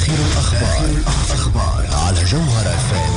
آخر الأخبار على جوهر FM.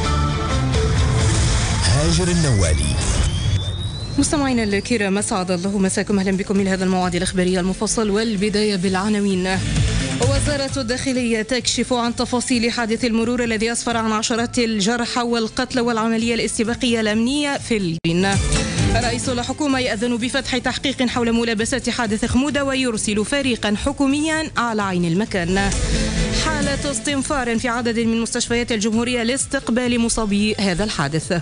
هاجر النوالي. مستمعينا الكرام، اسعد الله مساكم، اهلا بكم الى هذا الموعد الاخباري المفصل، والبدايه بالعناوين. وزارة الداخلية تكشف عن تفاصيل حادث المرور الذي اسفر عن عشرات الجرحى والقتلى والعملية الاستباقية الأمنية في البين. رئيس الحكومة يأذن بفتح تحقيق حول ملابسات حادث خمودة ويرسل فريقا حكوميا على عين المكان. حالة استنفار في عدد من مستشفيات الجمهورية لاستقبال مصابي هذا الحادث.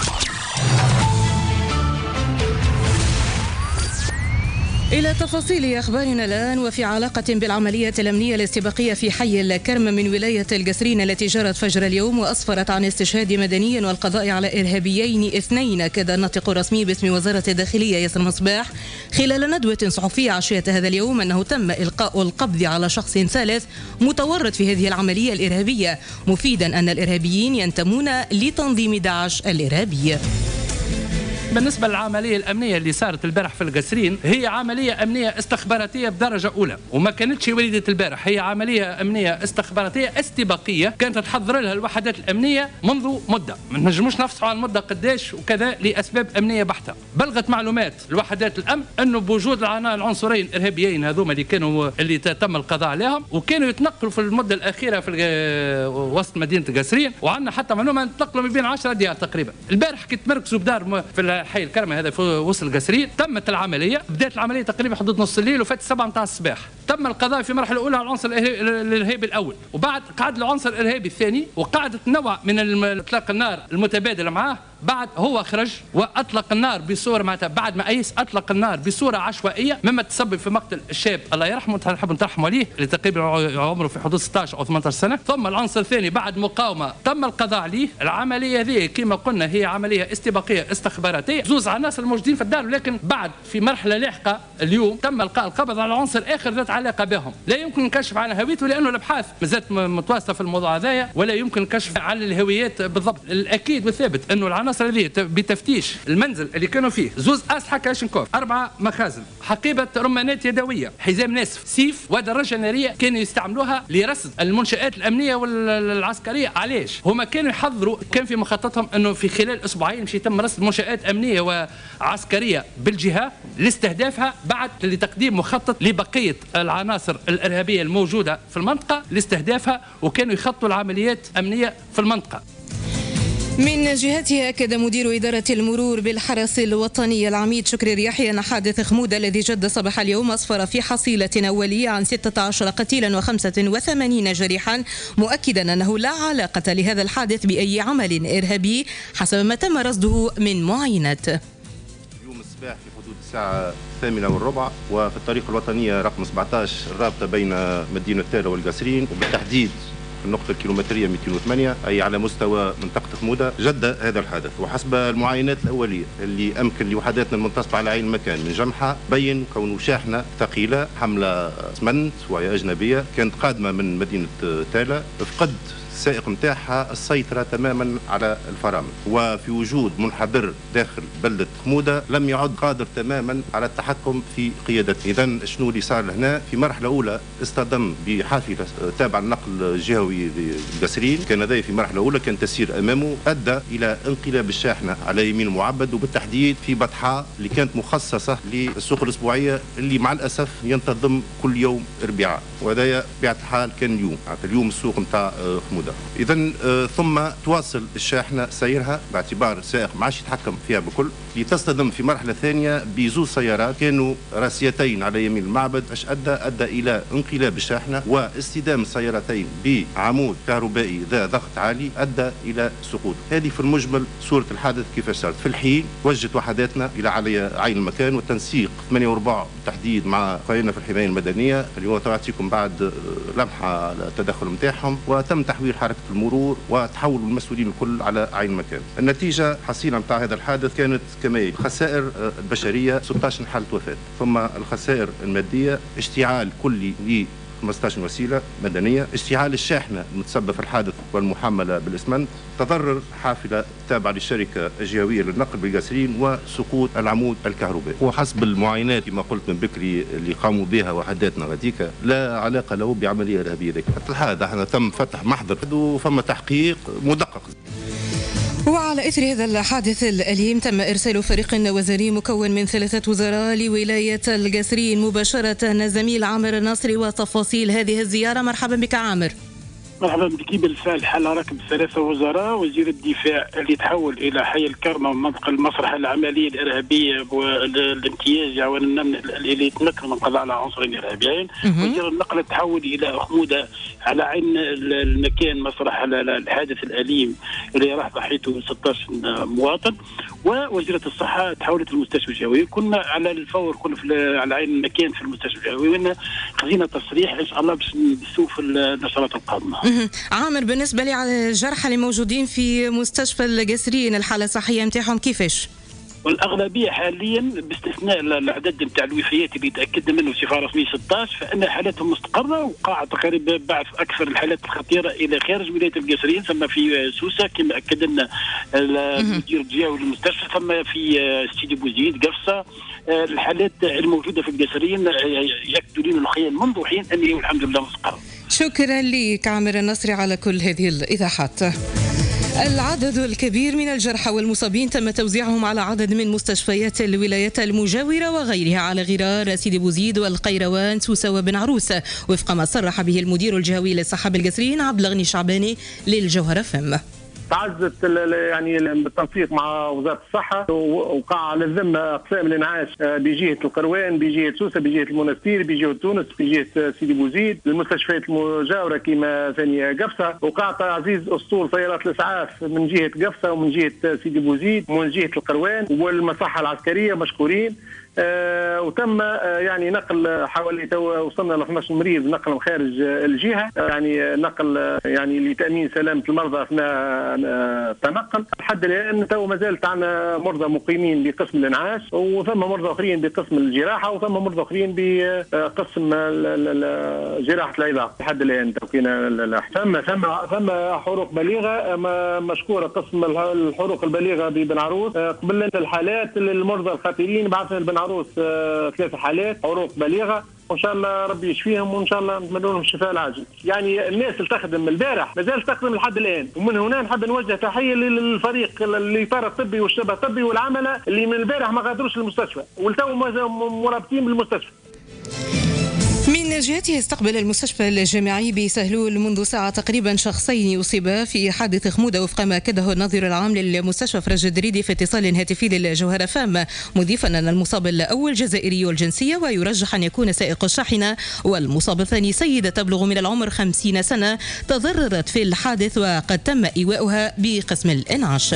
إلى تفاصيل أخبارنا الآن، وفي علاقة بالعملية الأمنية الاستباقية في حي الكرم من ولاية القصرين التي جرت فجر اليوم وأسفرت عن استشهاد مدني والقضاء على إرهابيين 2. كذا الناطق الرسمي باسم وزارة الداخلية ياسر مصباح خلال ندوة صحفية عشية هذا اليوم أنه تم إلقاء القبض على شخص ثالث متورط في هذه العملية الإرهابية، مفيدا أن الإرهابيين ينتمون لتنظيم داعش الإرهابي. بالنسبة للعملية الأمنية اللي صارت البارح في القصرين، هي عملية أمنية استخباراتية بدرجة أولى، وما كانتش وليدة البارح، هي عملية أمنية استخباراتية استباقية كانت تحضر لها الوحدات الأمنية منذ مدة، ما نجموش نفصحوا عن المدة قداش وكذا لأسباب أمنية بحتة. بلغت معلومات الوحدات الأمن أنه بوجود العنصرين الإرهابيين هذوما اللي تم القضاء عليهم وكانوا يتنقلوا في المدة الأخيرة في وسط مدينة القصرين، وعندنا حتى معلومة يتنقلوا من بين 10 ديار تقريبا. البارح كنت مركزوا بدار في حي الكرم هذا في وسط القصرين، تمت العمليه، بدات العمليه تقريبا حدود نص الليل وفات 7 متاع الصباح. تم القضاء في المرحله الاولى على العنصر الارهابي الاول، وبعد قعد العنصر الارهابي الثاني، وقعدت نوع من اطلاق النار المتبادله معاه. بعد هو خرج واطلق النار بصوره معناتها بعد ما ايس اطلق النار بصوره عشوائيه، مما تسبب في مقتل الشاب الله يرحمه، نحب نترحم عليه، اللي تقريبا عمره في حدود 16 او 18 سنه. ثم العنصر الثاني بعد مقاومه تم القضاء عليه. العمليه هذه كما قلنا هي عمليه استباقيه استخباراتيه، زوز عناصر الموجودين في الدار، ولكن بعد في مرحله لاحقه اليوم تم القاء القبض على عنصر اخر ذات علاقه بهم، لا يمكن الكشف عن هويته لانه الابحاث مازالت متواصله في الموضوع هذايا، ولا يمكن الكشف عن الهويات بالضبط. الاكيد والثابت انه العناصر هذه بتفتيش المنزل اللي كانوا فيه زوز اسلحه كلاشينكوف، 4 مخازن، حقيبه رمانات يدويه، حزام ناسف، سيف ودراجه ناريه كانوا يستعملوها لرصد المنشات الامنيه والعسكريه. علاش؟ هما كانوا يحضروا، كان في مخططهم انه في خلال اسبوعين مش يتم رصد منشات امنيه وعسكريه بالجهه لاستهدافها، بعد لتقديم مخطط لبقيه العناصر الارهابيه الموجوده في المنطقه لاستهدافها، وكانوا يخططوا العمليات امنيه في المنطقه. من جهته أكد مدير إدارة المرور بالحرس الوطني العميد شكري الرياحي أن حادث خمودة الذي جد صباح اليوم أسفر في حصيلة أولية عن 16 قتيلا و85 جريحا، مؤكدا أنه لا علاقة لهذا الحادث بأي عمل إرهابي حسب ما تم رصده من معاينات. اليوم الصباح في حدود الساعة 8:15 وفي الطريق الوطنية رقم 17 الرابطة بين مدينة تالا والقصرين، وبالتحديد في النقطة الكيلومترية 208 أي على مستوى منطقة خمودة، جد هذا الحادث. وحسب المعاينات الأولية اللي أمكن لوحداتنا المنتصبة على عين المكان من جمحة، بين كونه شاحنة ثقيلة حملة اسمنت وهي أجنبية كانت قادمة من مدينة تالا، فقد السائق نتاعها السيطرة تماما على الفرامل، وفي وجود منحدر داخل بلدة خمودة لم يعد قادر تماما على التحكم في قيادته. إذن شنو اللي صار هنا؟ في مرحلة أولى اصطدم بحافلة تابع النقل الجهوي للقصرين، كان هذا في مرحلة أولى كان تسير أمامه، أدى إلى انقلاب الشاحنة على يمين المعبد، وبالتحديد في بطحاء اللي كانت مخصصة للسوق الأسبوعية اللي مع الأسف ينتظم كل يوم أربعاء، وهذا بطبيعة الحال كان اليوم السوق نتاع خمودة. إذن ثم تواصل الشاحنة سيرها باعتبار السائق ما عادش يتحكم فيها بكل، لتصطدم في مرحلة ثانية بزوج سيارات كانوا راسيتين على يمين المعبد، اش أدى إلى انقلاب الشاحنة واصطدام السيارتين بعمود كهربائي ذا ضغط عالي أدى إلى سقوط. هذه في المجمل صورة الحادث كيف صارت. في الحين وجهت وحداتنا إلى عين المكان والتنسيق 8 بالتحديد مع قائدنا في الحماية المدنية. اليوم تعطيكم بعد لمحة على التدخل نتاعهم، وتم تحويل حركة المرور وتحول المسؤولين الكل على عين المكان. النتيجة حصيلة نتاع هذا الحادث كانت كما الخسائر البشرية 16 حالة وفاة، ثم الخسائر المادية اشتعال كلي ل 15 وسيلة مدنية، اشتعال الشاحنة المتسبب في الحادث والمحملة بالإسمنت، تضرر حافلة تابعة للشركة الجهوية للنقل بالجسرين وسقوط العمود الكهربائي. وحسب المعاينات كما قلت من بكري اللي قاموا بها وحداتنا غاديك لا علاقة له بعملية إرهابية. حتى الحال احنا تم فتح محضر وفما تحقيق مدقق. وعلى إثر هذا الحادث الأليم تم إرسال فريق وزاري مكون من 3 وزراء لولاية القصرين مباشرة. زميل عامر الناصري وتفاصيل هذه الزيارة. مرحبا بك عامر. مرحبا بك. بالفعل حل ركب 3 وزراء، وزير الدفاع اللي تحول الى حي الكرمه ومنطقه المسرح العمليه الارهابيه والامتياز عوان النمل اللي يتمكن من القضاء على عنصرين ارهابيين. وزير النقل تحول الى خموده على عين المكان مسرح الحادث الاليم اللي راح ضحيته 16 مواطن. ووزيره الصحه تحولت للمستشفى الجوي. كنا على الفور، كنا على عين المكان في المستشفى الجوي، وإن خزينه تصريح ان شاء الله باش نشوف النشرات القادمه. عامر، بالنسبة لي على الجرحى اللي موجودين في مستشفى القصرين الحالة الصحية نتاعهم كيفاش؟ والأغلبية حاليا باستثناء العدد نتاع الوفيات اللي تأكدنا منه بصفة رسمية 16، فإن حالاتهم مستقرة، وقع تقريبا بعض أكثر الحالات الخطيرة إلى خارج ولاية القصرين، ثم في سوسة كما أكد لنا المدير الجهوي للمستشفى، ثم في سيدي بوزيد قفصة. الحالات الموجودة في القصرين يأكدوا لنا الخيال منذ حين أنه الحمد لله مستقر. شكرا لك عامر النصري على كل هذه الإيضاحات. العدد الكبير من الجرحى والمصابين تم توزيعهم على عدد من مستشفيات الولايات المجاورة وغيرها على غرار سيدي بوزيد والقيروان سوسة وبن عروس، وفق ما صرح به المدير الجهوي للصحة بالقصرين عبد الغني الشعباني للجوهرة FM. تعزت يعني بالتنسيق مع وزاره الصحه، وقع على الذمه اقسام الانعاش بجهه القروان، بجهه سوسه، بجهه المنستير، بجهه تونس، بجهه سيدي بوزيد، المستشفيات المجاوره كما ثاني قفصه. وقع تعزيز اسطول سيارات الاسعاف من جهه قفصه ومن جهه سيدي بوزيد ومن جهه القروان، والمصحه العسكريه مشكورين. وتم يعني نقل حوالي وصلنا ل 12 مريض نقلهم خارج الجهه، يعني نقل يعني لتامين سلامه المرضى اثناء التنقل. لحد الان تو ما زالت عندنا مرضى مقيمين بقسم الانعاش، وثم مرضى اخرين بقسم الجراحه، وثم مرضى اخرين بقسم جراحه العظام. لحد الان توكينا ثم حروق بليغه مشكوره قسم الحروق البليغه ببن عروس. قبلنا الحالات المرضى الخطيرين بعثنا لبن عروس 3 حالات حروق بليغه، وان شاء الله ربي يشفيهم، وان شاء الله نتمنى لهم الشفاء العاجل. يعني الناس اللي تخدم البارح ما زالت تخدم لحد الان، ومن هنا نحب نوجه تحيه للفريق الاطار الطبي والشبه الطبي والعمله اللي من البارح ما غادروش المستشفى والتو مرابطين بالمستشفى. من جهته استقبل المستشفى الجامعي بسهلول منذ ساعة تقريبا شخصين أصيبا في حادث خمودة، وفق ما أكده الناظر العام للمستشفى فرج الدريدي في اتصال هاتفي للجوهرة FM، مضيفا أن المصاب الأول جزائري الجنسية ويرجح أن يكون سائق الشاحنة، والمصاب الثاني سيدة تبلغ من العمر 50 سنة تضررت في الحادث وقد تم إيواؤها بقسم الإنعاش.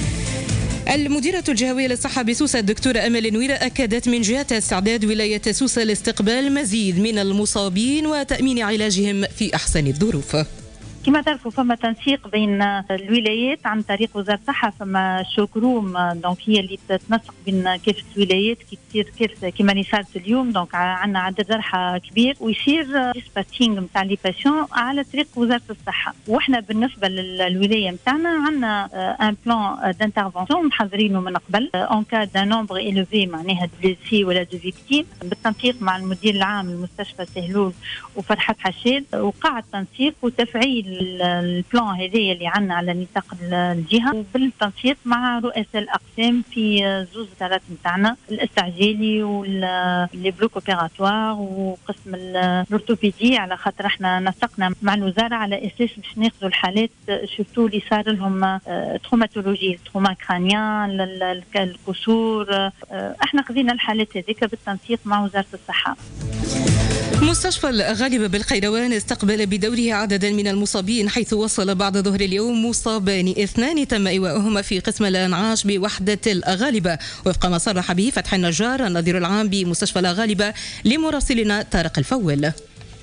المديرة الجهوية للصحة بسوسة الدكتورة أمل نويرة أكدت من جهة استعداد ولاية سوسة لاستقبال مزيد من المصابين وتأمين علاجهم في أحسن الظروف. كما تعرفوا فما تنسيق بين الولايات عن طريق وزارة الصحة، فما شوكروم دونك هي اللي تتنسق بين كافة الولايات كي تصير كارثة كما اللي صارت اليوم. دونك عندنا عدد جرحى كبير ويصير ديسباتشينغ نتاع لي باسيون على طريق وزارة الصحة. واحنا بالنسبة للولاية نتاعنا عندنا ان بلان دانترفونسيون محضرينه من قبل اون كا دان نومبر ايلوفي معناها دو ولا دو فيكتيم، بالتنسيق مع المدير العام للمستشفى سهلول وفرحات حشاد. وقع التنسيق وتفعيل البلان هذايا اللي عندنا على نطاق الجهه، وبالتنسيق مع رؤساء الاقسام في زوز وزارات نتاعنا، الاستعجالي واللي بلوك اوبيراتوار وقسم الاورثوبيدي، على خاطر احنا نسقنا مع الوزاره على اساس باش ناخذوا الحالات شفتوا اللي صار لهم تروماتولوجي، تروما كرانيان، الكسور. احنا خذينا الحالات هذيك بالتنسيق مع وزاره الصحه. مستشفى الغالبة بالقيروان استقبل بدوره عددا من المصابين، حيث وصل بعد ظهر اليوم مصابان 2 تم إيواؤهما في قسم الإنعاش بوحدة الغالبة، وفق ما صرح به فتح النجار النظير العام بمستشفى الغالبة لمراسلنا طارق الفول.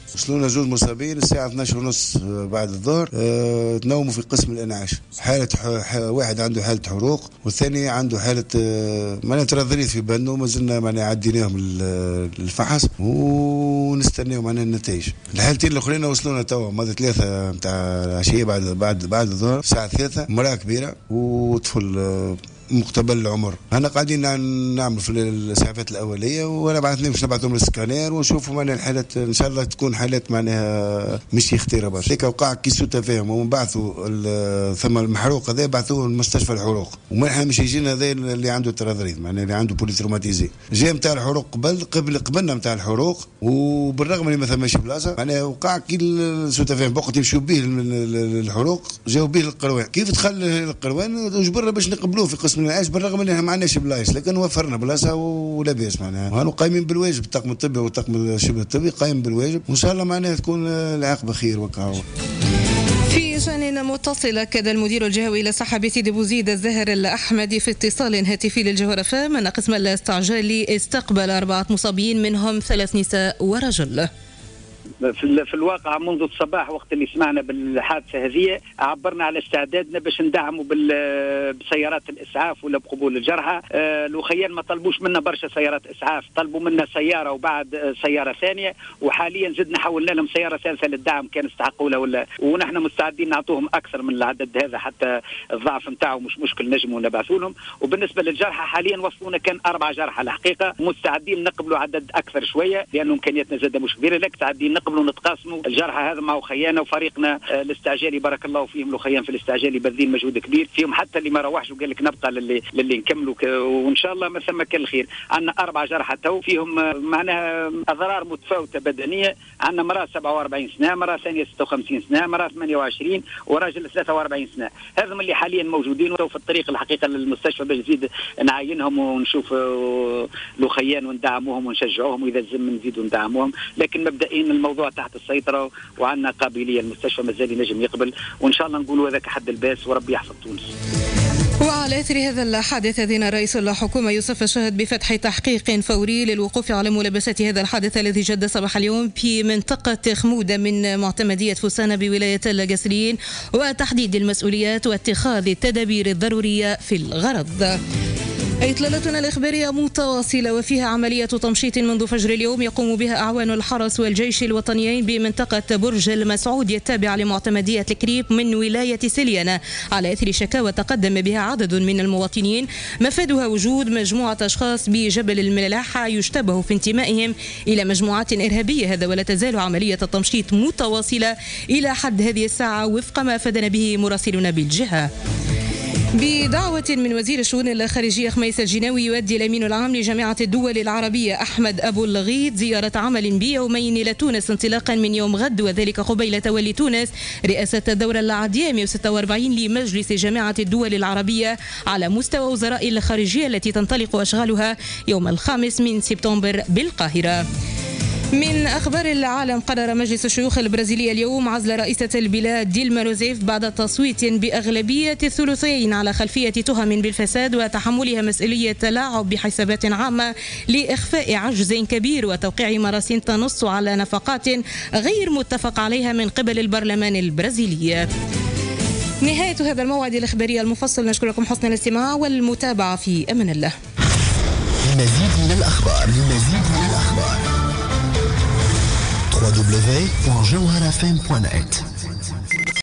وصلونا 2 مصابين الساعة 12:30 بعد الظهر. تنوموا في قسم الإنعاش. واحد عنده حالة حروق والثاني عنده حالة معناها ترضريث في بنه. ما زلنا معناها عديناهم الفحص ونستناو معناها النتائج. الحالتين الأخرين وصلونا توا ماذا 3 متاع العشية بعد الظهر الساعة 3. امرأة كبيرة وطفل مقتبل العمر. انا قاعدين نعمل في الاسعافات الاوليه وانا بعثناهم باش نبعثهم للسكانير ونشوفوا معناها الحالات ان شاء الله تكون حالات معناها مش خطيره برشا. هيك وقع كي سوء تفاهم ومن بعثوا ثم المحروق هذا بعثوه لمستشفى الحروق ومنها مش يجينا هذا اللي عنده تراضريد معناها اللي عنده بوليتروماتيزي. جاء نتاع الحروق قبلنا نتاع الحروق وبالرغم اللي ما ثماش بلاصه معناها وقع كي سوء تفاهم وقت يمشوا به الحروق جاوا به للقروان. كيف دخل القروان اجبرنا باش نقبلوه في قسم العيش بالرغم اننا ما عندناش بلايص لكن وفرنا بلاصه ولاباس معناها وهانو قايمين بالواجب. الطاقم الطبي والطاقم الشبه الطبي قايم بالواجب وان شاء الله معناها تكون العاقبه خير وكاو. في جان متصل أكد المدير الجهوي للصحة بسيدي بوزيد الزاهر الأحمدي في اتصال هاتفي للجوهرة فام أن قسم الاستعجالي استقبل 4 مصابين منهم 3 نساء ورجل. في الواقع منذ الصباح وقت اللي سمعنا بالحادثه هذه عبرنا على استعدادنا باش ندعموا بسيارات الاسعاف ولا بقبول الجرحى. الوخيان ما طلبوش منا برشا سيارات اسعاف، طلبوا منا سياره وبعد سياره ثانيه وحاليا زدنا حولنا لهم سياره ثالثه للدعم كان استحقوا له ونحن مستعدين نعطوهم اكثر من العدد هذا حتى الضعف نتاعو مش مشكل نجموا نبعثوا لهم. وبالنسبه للجرحى حاليا وصلونا كان 4 جرحى الحقيقه مستعدين نقبلوا عدد اكثر شويه لانه امكانياتنا زاده مش كبيره لك مستعدين نقبلوا نتقاسموا الجرحى هذا مع خيانا وفريقنا الاستعجالي بارك الله فيهم. الخيان في الاستعجالي باذلين مجهود كبير فيهم حتى اللي ما روحش وقال لك نبقى للي نكملوا وان شاء الله ما ثم كان الخير. عندنا 4 جرحى تو فيهم معناها اضرار متفاوته بدنيه. عندنا مراه 47 سنه، مراه ثانيه 56 سنه، مراه 28 وراجل 43 سنه. هذا اللي حاليا موجودين وفي الطريق الحقيقه للمستشفى باش نزيد نعاينهم ونشوف الخيان وندعموهم ونشجعوهم واذا لازم نزيدوا ندعموهم لكن مبدئيا الموضوع تحت السيطرة وعندنا قابلية. المستشفى مازال ينجم يقبل وإن شاء الله نقولوا هذاك حد الباس وربي يحفظ تونس. وعلى أثر هذا الحادث أذن رئيس الحكومة يوسف الشهد بفتح تحقيق فوري للوقوف على ملابسات هذا الحادث الذي جد صباح اليوم في منطقة خمودة من معتمدية فوسانة بولاية القصرين وتحديد المسؤوليات واتخاذ التدابير الضرورية في الغرض. إطلالتنا الإخبارية متواصلة وفيها عملية تمشيط منذ فجر اليوم يقوم بها أعوان الحرس والجيش الوطنيين بمنطقة برج المسعود التابعة لمعتمدية الكريب من ولاية سليانة على إثر شكاوى تقدم بها عدد من المواطنين مفادها وجود مجموعة أشخاص بجبل الملاحة يشتبه في انتمائهم إلى مجموعات إرهابية. هذا ولا تزال عملية التمشيط متواصلة إلى حد هذه الساعة وفق ما أفادنا به مراسلنا بالجهة. بدعوة من وزير الشؤون الخارجية خميس الجناوي يؤدي الأمين العام لجامعة الدول العربية أحمد أبو الغيط زيارة عمل بيومين إلى تونس انطلاقا من يوم غد وذلك قبيل تولي تونس رئاسة الدورة العادية 146 لمجلس جامعة الدول العربية على مستوى وزراء الخارجية التي تنطلق أشغالها يوم 5 سبتمبر بالقاهرة. من أخبار العالم قرر مجلس الشيوخ البرازيلي اليوم عزل رئيسة البلاد ديلما روزيف بعد تصويت بأغلبية الثلثين على خلفية تهم بالفساد وتحملها مسؤولية تلاعب بحسابات عامة لإخفاء عجز كبير وتوقيع مراسيم تنص على نفقات غير متفق عليها من قبل البرلمان البرازيلي. نهاية هذا الموعد الإخباري المفصل. نشكركم حسن الاستماع والمتابعة في أمان الله. المزيد من الأخبار www.jawharafm.net